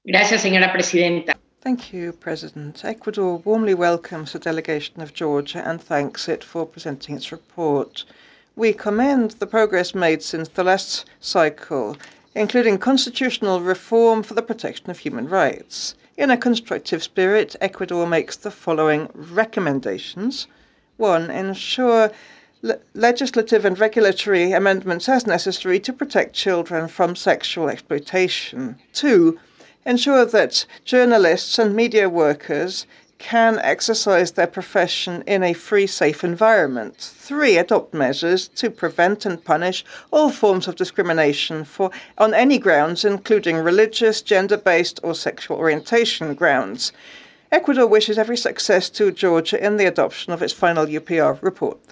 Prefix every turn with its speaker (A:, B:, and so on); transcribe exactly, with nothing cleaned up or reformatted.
A: Gracias, señora presidenta.
B: Thank you, President. Ecuador warmly welcomes the delegation of Georgia and thanks it for presenting its report. We commend the progress made since the last cycle, including constitutional reform for the protection of human rights. In a constructive spirit, Ecuador makes the following recommendations. One, ensure le- legislative and regulatory amendments as necessary to protect children from sexual exploitation. Two, ensure that journalists and media workers can exercise their profession in a free, safe environment. Three, adopt measures to prevent and punish all forms of discrimination for, on any grounds, including religious, gender-based, or sexual orientation grounds. Ecuador wishes every success to Georgia in the adoption of its final U P R report.